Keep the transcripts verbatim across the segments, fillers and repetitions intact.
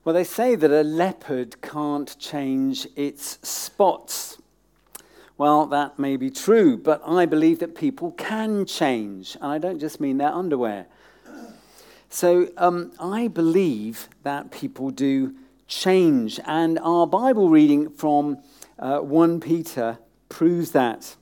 Well, they say that a leopard can't change its spots. Well, that may be true, but I believe that people can change. And I don't just mean their underwear. So um, I believe that people do change. And our Bible reading from uh, First Peter proves that.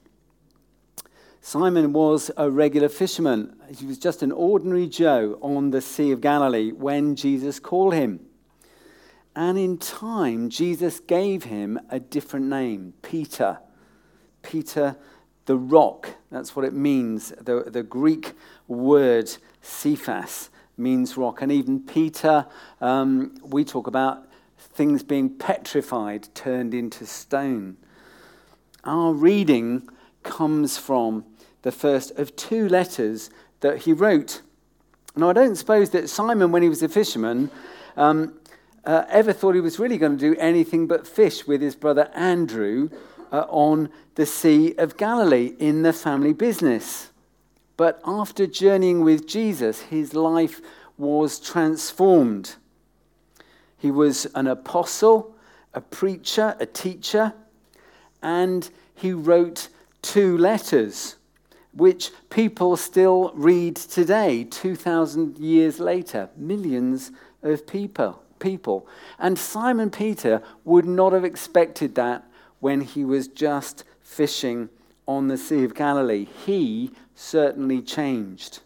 Simon was a regular fisherman. He was just an ordinary Joe on the Sea of Galilee when Jesus called him. And in time, Jesus gave him a different name, Peter. Peter the rock, that's what it means. The, the Greek word Cephas means rock. And even Peter, um, we talk about things being petrified, turned into stone. Our reading comes from the first of two letters that he wrote. Now, I don't suppose that Simon, when he was a fisherman, um, Uh, ever thought he was really going to do anything but fish with his brother Andrew uh, on the Sea of Galilee in the family business. But after journeying with Jesus, his life was transformed. He was an apostle, a preacher, a teacher, and he wrote two letters, which people still read today, two thousand years later, millions of people. people. And Simon Peter would not have expected that when he was just fishing on the Sea of Galilee. He certainly changed.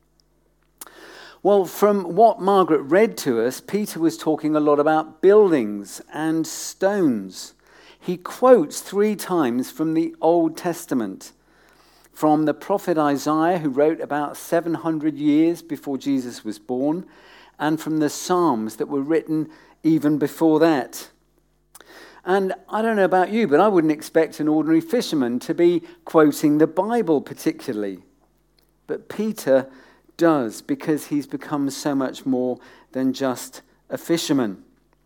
Well, from what Margaret read to us, Peter was talking a lot about buildings and stones. He quotes three times from the Old Testament, from the prophet Isaiah, who wrote about seven hundred years before Jesus was born, and from the Psalms that were written even before that. And I don't know about you, but I wouldn't expect an ordinary fisherman to be quoting the Bible particularly. But Peter does, because he's become so much more than just a fisherman.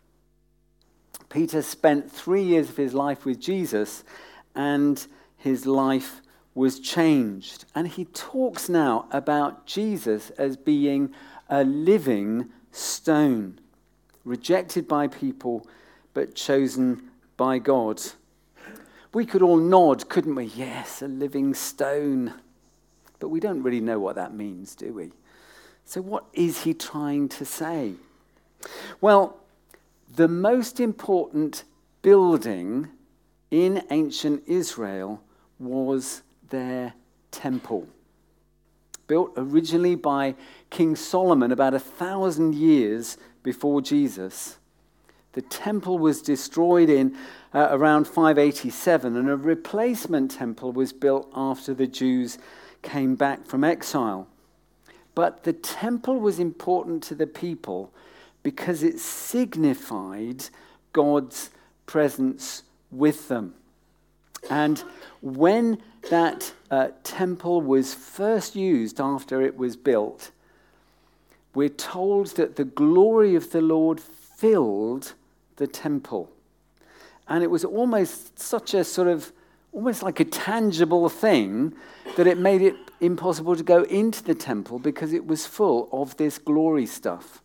Peter spent three years of his life with Jesus, and his life was changed. And he talks now about Jesus as being a living stone, rejected by people, but chosen by God. We could all nod, couldn't we? Yes, a living stone. But we don't really know what that means, do we? So what is he trying to say? Well, the most important building in ancient Israel was their temple. Built originally by King Solomon about a thousand years before Jesus. The temple was destroyed in uh, around five eighty-seven, and a replacement temple was built after the Jews came back from exile. But the temple was important to the people because it signified God's presence with them. And when that uh, temple was first used after it was built, we're told that the glory of the Lord filled the temple. And it was almost such a sort of, almost like a tangible thing, that it made it impossible to go into the temple because it was full of this glory stuff.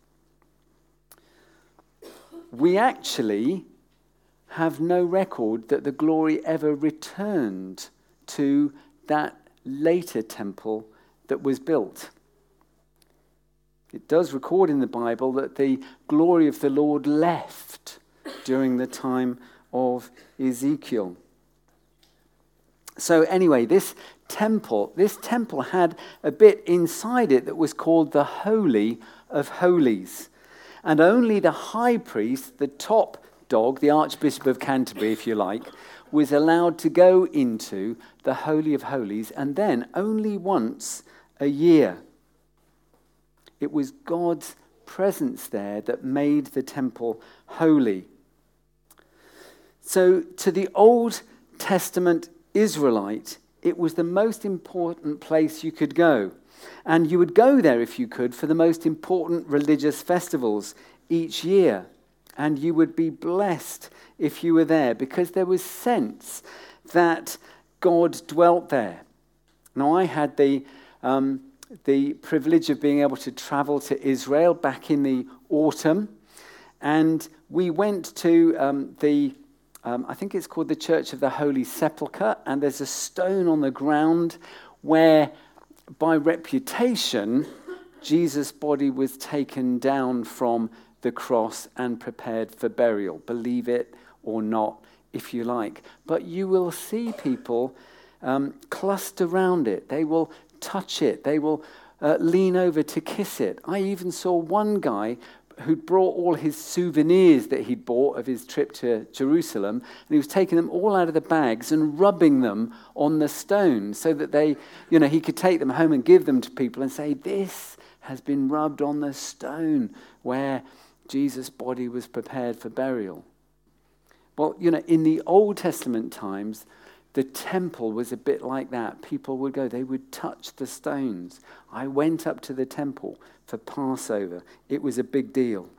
We actually have no record that the glory ever returned to that later temple that was built. It does record in the Bible that the glory of the Lord left during the time of Ezekiel. So anyway, this temple, this temple had a bit inside it that was called the Holy of Holies. And only the high priest, the top dog, the Archbishop of Canterbury, if you like, was allowed to go into the Holy of Holies, and then only once a year. It was God's presence there that made the temple holy. So to the Old Testament Israelite, it was the most important place you could go. And you would go there, if you could, for the most important religious festivals each year. And you would be blessed if you were there, because there was sense that God dwelt there. Now, I had the um, the privilege of being able to travel to Israel back in the autumn, And we went to um, the, um, I think it's called the Church of the Holy Sepulchre, and there's a stone on the ground where, by reputation, Jesus' body was taken down from the cross and prepared for burial. Believe it or not, if you like. But you will see people um, cluster around it. They will touch it. They will uh, lean over to kiss it. I even saw one guy who'd brought all his souvenirs that he'd bought of his trip to Jerusalem, and he was taking them all out of the bags and rubbing them on the stone so that they, you know, he could take them home and give them to people and say, this has been rubbed on the stone where Jesus' body was prepared for burial. Well, you know, in the Old Testament times, the temple was a bit like that. People would go, they would touch the stones. I went up to the temple for Passover. It was a big deal.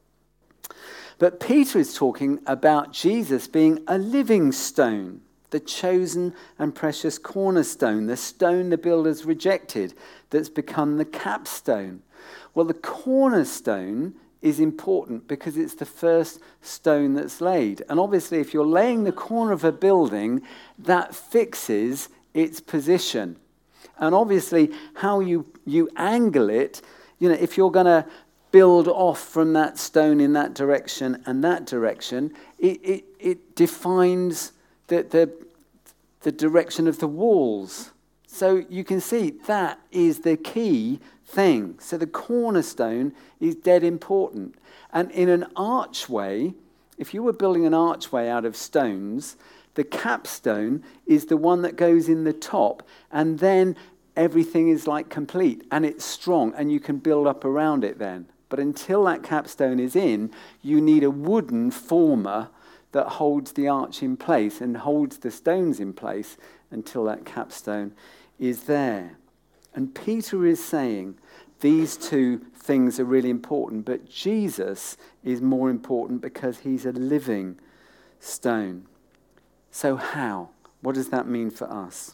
But Peter is talking about Jesus being a living stone, the chosen and precious cornerstone, the stone the builders rejected that's become the capstone. Well, the cornerstone is important because it's the first stone that's laid. And obviously, if you're laying the corner of a building, that fixes its position. And obviously, how you, you angle it, you know, if you're going to build off from that stone in that direction and that direction, it, it, it defines the, the, the direction of the walls. So you can see that is the key thing. So the cornerstone is dead important. And in an archway, if you were building an archway out of stones, the capstone is the one that goes in the top, and then everything is like complete and it's strong and you can build up around it then. But until that capstone is in, you need a wooden former that holds the arch in place and holds the stones in place until that capstone is there. And Peter is saying these two things are really important, but Jesus is more important because he's a living stone. So how? What does that mean for us?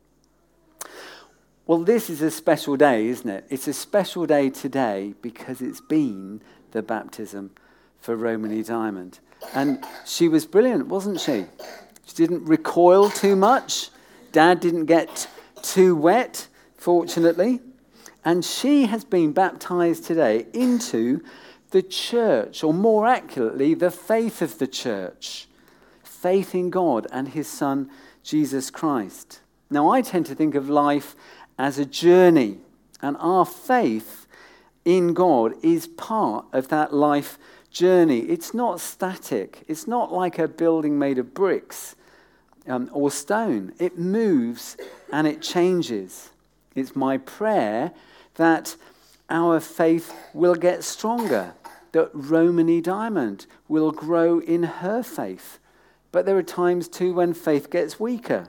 Well, this is a special day, isn't it? It's a special day today because it's been the baptism for Romany Diamond. And she was brilliant, wasn't she? She didn't recoil too much. Dad didn't get too wet, fortunately. And she has been baptized today into the church, or more accurately, the faith of the church. Faith in God and his Son, Jesus Christ. Now, I tend to think of life as a journey, and our faith in God is part of that life journey. It's not static. It's not like a building made of bricks um, or stone. It moves and it changes. It's my prayer that our faith will get stronger, that Romany Diamond will grow in her faith. But there are times too when faith gets weaker.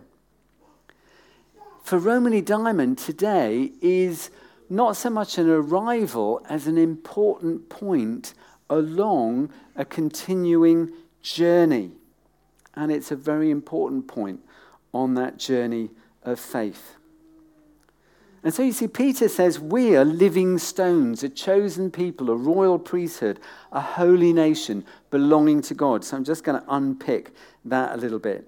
For Romany Diamond today is not so much an arrival as an important point along a continuing journey. And it's a very important point on that journey of faith. And so you see, Peter says, we are living stones, a chosen people, a royal priesthood, a holy nation belonging to God. So I'm just going to unpick that a little bit.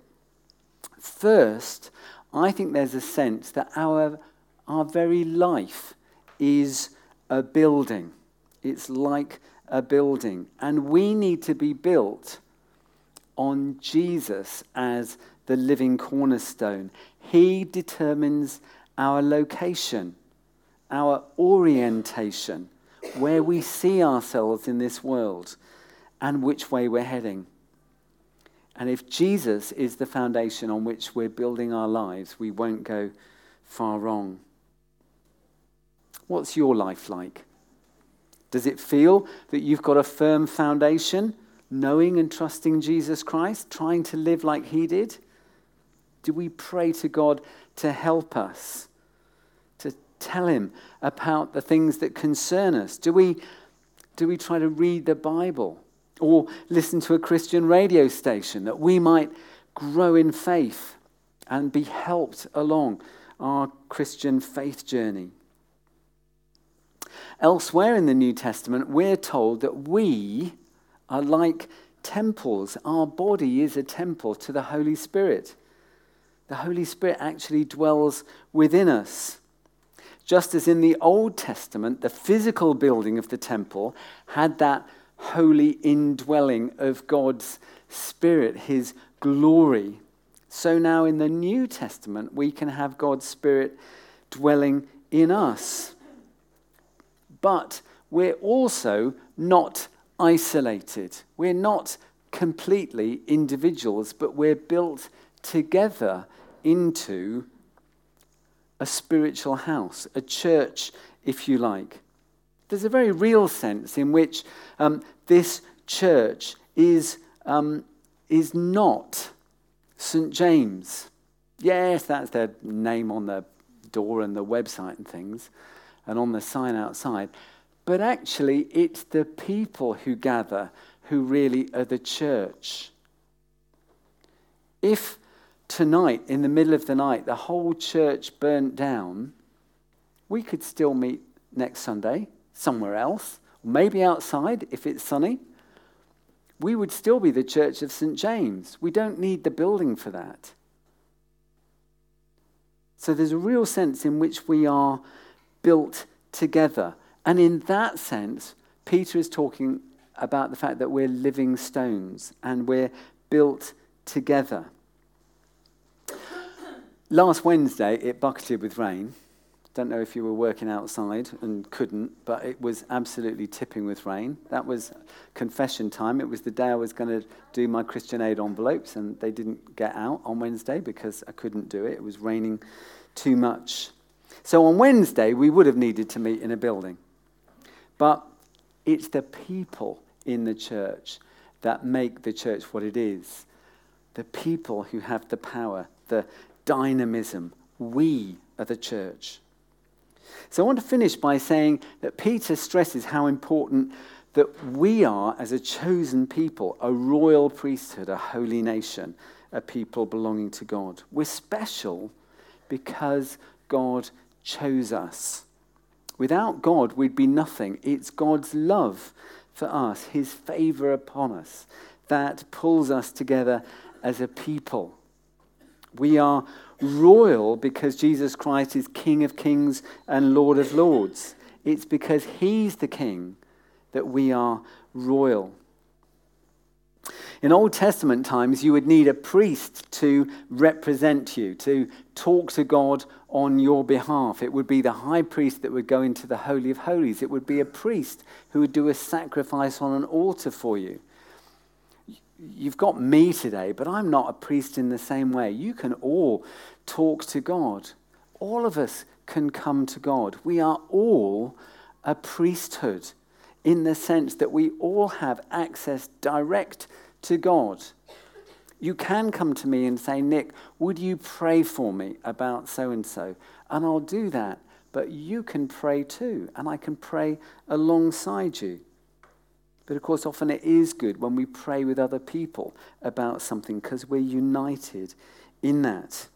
First, I think there's a sense that our, our very life is a building. It's like a building. And we need to be built on Jesus as the living cornerstone. He determines our location, our orientation, where we see ourselves in this world, and which way we're heading. And if Jesus is the foundation on which we're building our lives, we won't go far wrong. What's your life like? Does it feel that you've got a firm foundation, knowing and trusting Jesus Christ, trying to live like he did? Do we pray to God to help us, to tell him about the things that concern us? Do we, do we try to read the Bible or listen to a Christian radio station that we might grow in faith and be helped along our Christian faith journey? Elsewhere in the New Testament, we're told that we are like temples. Our body is a temple to the Holy Spirit. The Holy Spirit actually dwells within us. Just as in the Old Testament, the physical building of the temple had that holy indwelling of God's Spirit, his glory. So now in the New Testament, we can have God's Spirit dwelling in us. But we're also not isolated. We're not completely individuals, but we're built together into a spiritual house, a church, if you like. There's a very real sense in which um, this church is, um, is not Saint James. Yes, that's their name on the door and the website and things, and on the sign outside. But actually, it's the people who gather who really are the church. If tonight, in the middle of the night, the whole church burnt down, we could still meet next Sunday somewhere else, maybe outside if it's sunny. We would still be the Church of Saint James. We don't need the building for that. So there's a real sense in which we are built together. And in that sense, Peter is talking about the fact that we're living stones and we're built together. Last Wednesday, it bucketed with rain. Don't know if you were working outside and couldn't, but it was absolutely tipping with rain. That was confession time. It was the day I was going to do my Christian Aid envelopes, and they didn't get out on Wednesday because I couldn't do it. It was raining too much. So on Wednesday, we would have needed to meet in a building. But it's the people in the church that make the church what it is. The people who have the power, the dynamism. We are the church. So I want to finish by saying that Peter stresses how important that we are as a chosen people, a royal priesthood, a holy nation, a people belonging to God. We're special because God chose us. Without God, we'd be nothing. It's God's love for us, his favor upon us, that pulls us together as a people. We are royal because Jesus Christ is King of Kings and Lord of Lords. It's because he's the King that we are royal. In Old Testament times, you would need a priest to represent you, to talk to God on your behalf. It would be the high priest that would go into the Holy of Holies. It would be a priest who would do a sacrifice on an altar for you. You've got me today, but I'm not a priest in the same way. You can all talk to God. All of us can come to God. We are all a priesthood in the sense that we all have access direct to God. You can come to me and say, Nick, would you pray for me about so-and-so? And I'll do that. But you can pray too, and I can pray alongside you. But of course, often it is good when we pray with other people about something because we're united in that.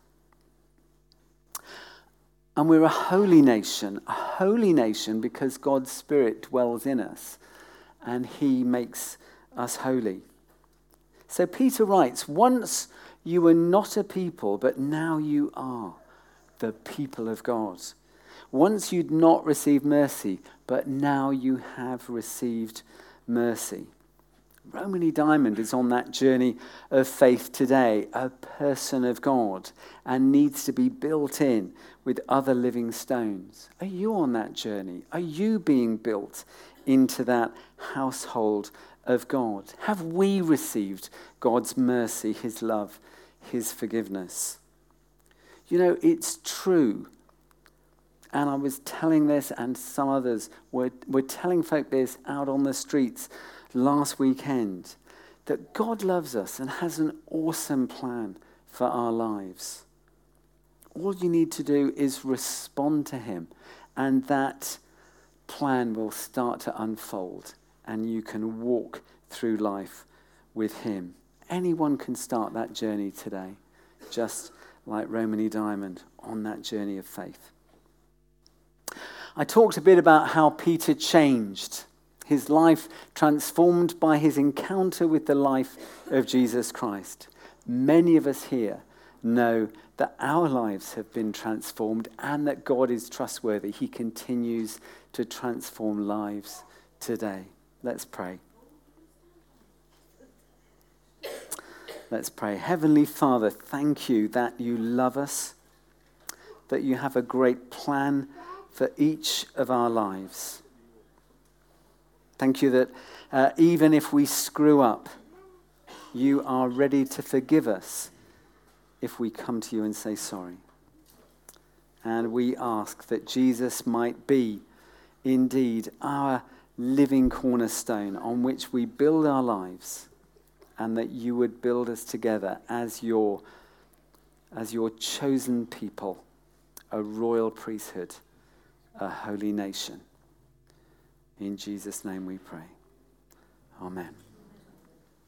And we're a holy nation, a holy nation because God's Spirit dwells in us and he makes us holy. So Peter writes, once you were not a people, but now you are the people of God. Once you'd not received mercy, but now you have received mercy. Romany Diamond is on that journey of faith today, a person of God, and needs to be built in with other living stones. Are you on that journey? Are you being built into that household of God? Have we received God's mercy, his love, his forgiveness? You know, it's true. And I was telling this, and some others were, were telling folk this out on the streets last weekend, that God loves us and has an awesome plan for our lives. All you need to do is respond to him, and that plan will start to unfold, and you can walk through life with him. Anyone can start that journey today, just like Romany Diamond on that journey of faith. I talked a bit about how Peter changed. his life transformed by his encounter with the life of Jesus Christ. Many of us here know that our lives have been transformed and that God is trustworthy. He continues to transform lives today. Let's pray. Let's pray. Heavenly Father, thank you that you love us, that you have a great plan for each of our lives. Thank you that uh, even if we screw up, you are ready to forgive us if we come to you and say sorry. And we ask that Jesus might be indeed our living cornerstone on which we build our lives, and that you would build us together as your, as your chosen people, a royal priesthood, a holy nation. In Jesus' name we pray. Amen.